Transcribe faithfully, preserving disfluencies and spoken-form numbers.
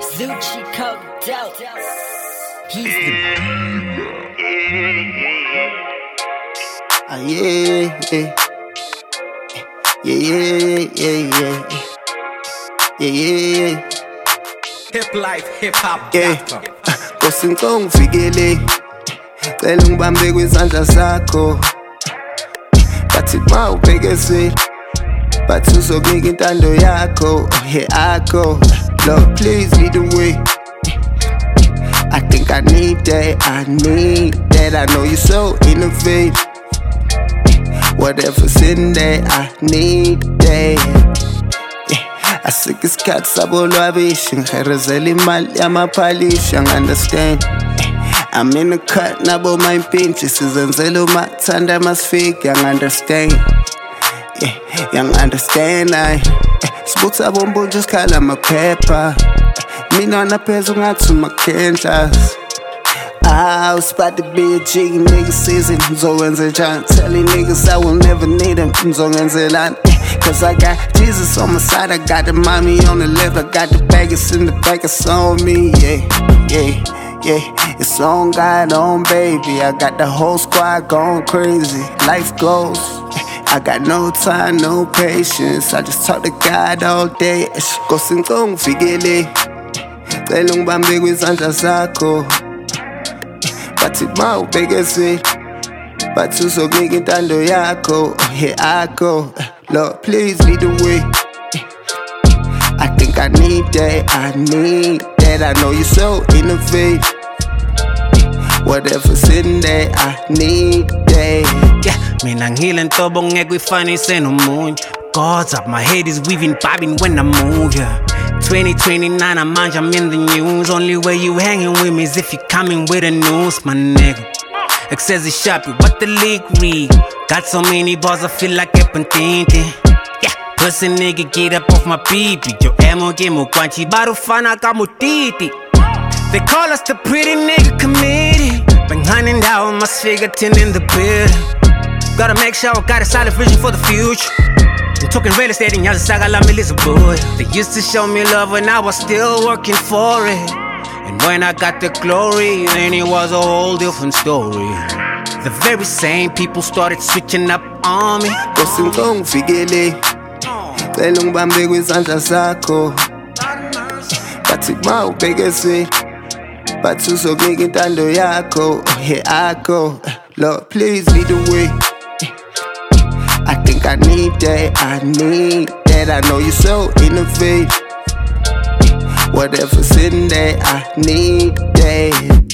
Zucci coked out. He's the Ah, yeah, yeah. Yeah, yeah, yeah, yeah. Yeah, yeah, yeah. Hip life, hip hop, Yeah. Kosi ngikufikele, cela ungibambe kwizandla zakho. Bathi ma ubhekeze, bathi uzokunika intando yakho. Oh, here I go. Lord, please lead the way. I think I need that, I need that. I know you're so innovative. Whatever's in there, I need that. Yeah. Asike isikhathi sabo lwabishi, ngihezela imali yamaphalishi, understand. I'm in the cut, nabo mayimpintshi, sizenzela umathanda masifiki, understand. Yeah, young understand, I sibutha bombo just khala amaphepha. Mina naphezulu ngathi umakhendlas. I was about to be a G, nigga season. Ngizowenza njani? Telling niggas I will never need them. Ngizokwenzela cause I got Jesus on my side, I got the mommy on the left, I got the baggage in the back, it's on me, yeah, yeah, yeah. It's on God, on baby. I got the whole squad going crazy. Life goes. I got no time, no patience. I just talk to God all day. Kosi ngikufikele, cela ungibambe kwizandla zakho. Bathi ma ubhekeze, bathi uzokunika intando yakho. Oh, here I go. Lord, please lead the way. I think I need that, I need that. I know you're so innovative. Whatever's in there, I need that. Yeah, mina ngihila ntobo ngeke uyifanise nomunye. God's up, my head is weaving, bobbing when I move, yeah. twenty twenty-nine, I'm manja, I'm in the news. Only way you hanging with me is if you coming with the news, my nigga. Excess is shopping, what the league read. Got so many bars, I feel like Epentinte. Yeah, pussy nigga, get up off my pee-pee. Yo emo gemo kwanchi, barufana kamutiti. They call us the pretty nigga committee. Been hunting down my figure ten in the building. Gotta make sure I got a solid vision for the future. I'm talking real estate in Yazasaga la boy. They used to show me love when I was still working for it. And when I got the glory, then it was a whole different story. The very same people started switching up on me. Kosi ngikufikele, cela ungibambe kwizandla zakho. Bathi ma ubhekeze, bathi uzokunika intando yakho. Oh, here I go. Lord, please lead the way. I think I need that, I need that. I know you're so innovative. Whatever's in there, I need that.